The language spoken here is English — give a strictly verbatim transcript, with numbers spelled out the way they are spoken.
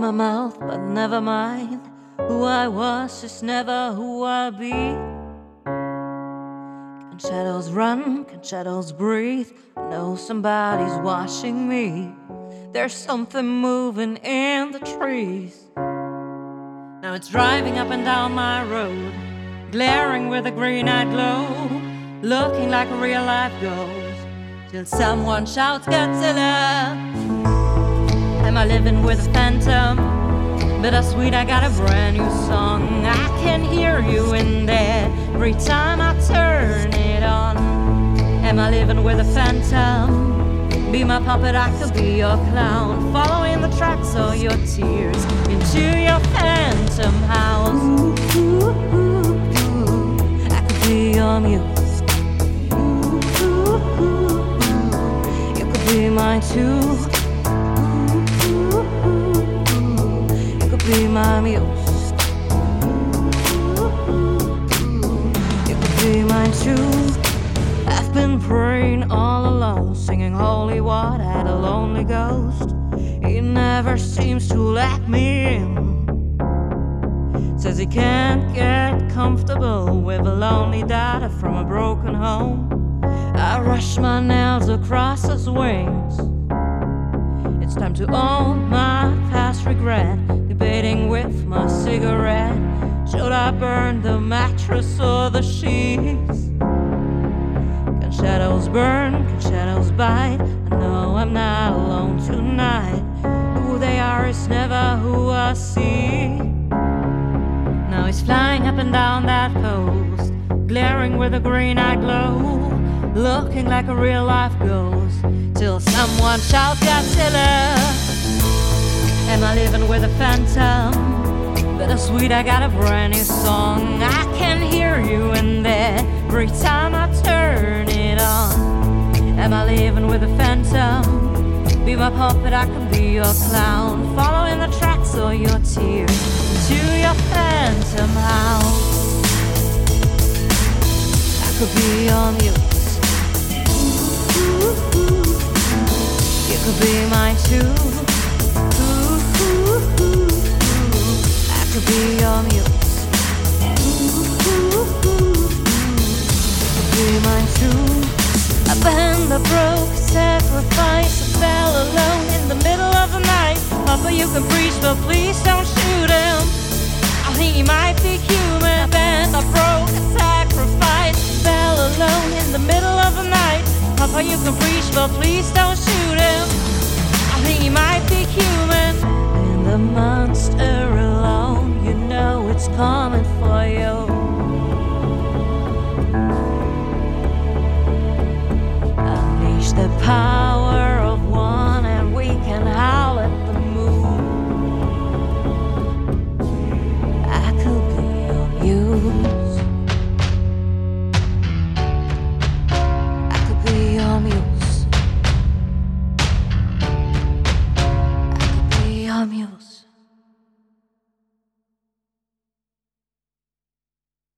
my mouth, but never mind. Who I was is never who I'll be. Can shadows run? Can shadows breathe? I know somebody's watching me. There's something moving in the trees. Now it's driving up and down my road, glaring with a green-eyed glow, looking like a real-life ghost, till someone shouts, Godzilla! Am I living with a phantom? Bittersweet, I got a brand new song. I can hear you in there every time I turn it on. Am I living with a phantom? Be my puppet, I could be your clown, following the tracks of your tears into your phantom house. Ooh, ooh, ooh, ooh. I could be your muse. Ooh, ooh, ooh. You could be mine too. Ooh, ooh, ooh. You could be my muse. Ooh, ooh. You could be mine too. I've been praying all alone, singing holy water at a lonely ghost. He never seems to let me in. Says he can't get comfortable with a lonely daughter from a broken home. I rush my nails across his wings. It's time to own my past regret, debating with my cigarette. Should I burn the mattress or the sheets? Shadows burn, can shadows bite? I know I'm not alone tonight. Who they are is never who I see. Now he's flying up and down that coast, glaring with a green-eyed glow, looking like a real-life ghost, till someone shouts, Godzilla! Am I living with a phantom? Bittersweet, I got a brand new song. I can hear you in there every time I turn it on. Am I living with a phantom? Be my puppet, I can be your clown, following the tracks of your tears to your phantom house. I could be your muse. Ooh, ooh, ooh. You could be mine too. Ooh, ooh, ooh. I could be your muse. Ooh, ooh, ooh. You could be mine too. A band that broke, sacrifice, I fell alone in the middle of the night. Papa, you can preach, but please don't shoot him. I think he might be human. A band that broke, a sacrifice, I fell alone in the middle of the night. Papa, you can preach, but please don't